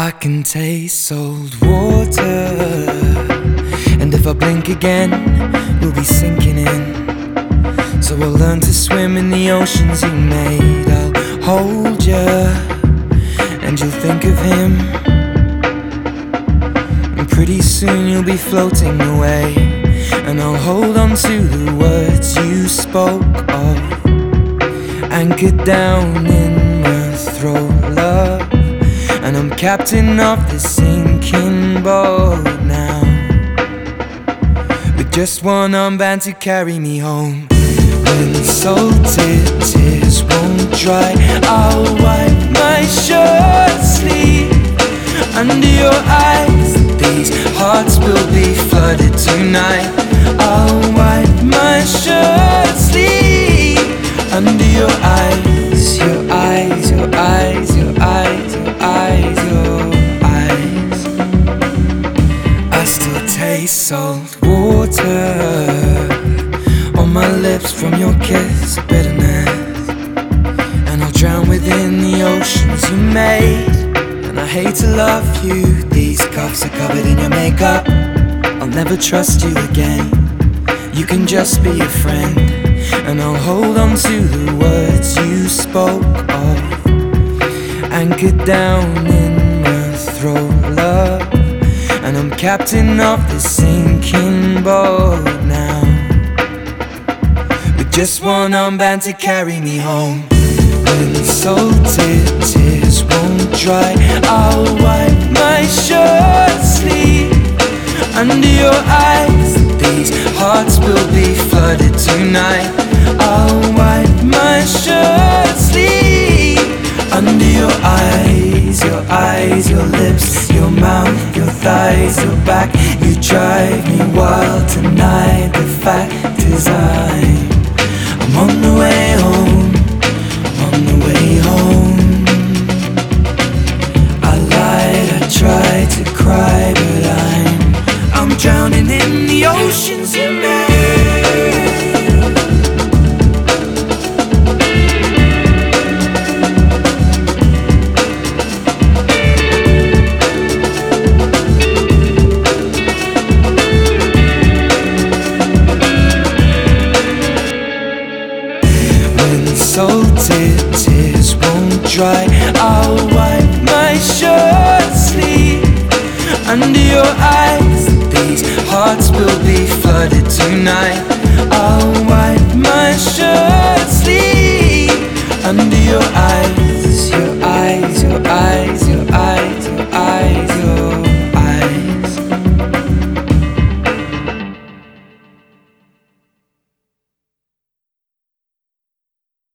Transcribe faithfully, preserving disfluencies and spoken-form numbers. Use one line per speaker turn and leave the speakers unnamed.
I can taste salt water, and if I blink again, you'll be sinking in. So I'll learn to swim in the oceans you made. I'll hold you, and you'll think of him. And pretty soon you'll be floating away, and I'll hold on to the words you spoke of, anchored down in my throat, love. And I'm captain of this sinking boat now, with just one armband to carry me home. When salted tears won't dry, I'll wipe my shirt sleeve under your eyes. These hearts will be flooded tonight. I'll wipe my shirt sleeve under your eyes, your eyes, your eyes, your eyes, your eyes, your eyes. I still taste salt water on my lips from your kiss of bitterness, and I'll drown within the oceans you made. And I hate to love you, these cuffs are covered in your makeup. I'll never trust you again, you can just be a friend. And I'll hold on to the words you spoke of, anchored down in my throat, love. And I'm captain of this sinking boat now, with just one armband to carry me home. When salted tears won't dry, I'll wipe my shirt sleeve under your eyes. These hearts will be flooded tonight. I'll wipe my shirt sleeve under your eyes, your eyes, your lips, your mouth, your thighs, your back. You drive me wild tonight. The fact is I'm, I'm on the way home, I'm on the way home. I lied, I tried to cry, but I'm, I'm drowning in the oceans you made. Salted tears won't dry, I'll wipe my shirt sleeve under your eyes. These hearts will be flooded tonight. I'll wipe my shirt sleeve under your eyes, your eyes, your eyes, your eyes.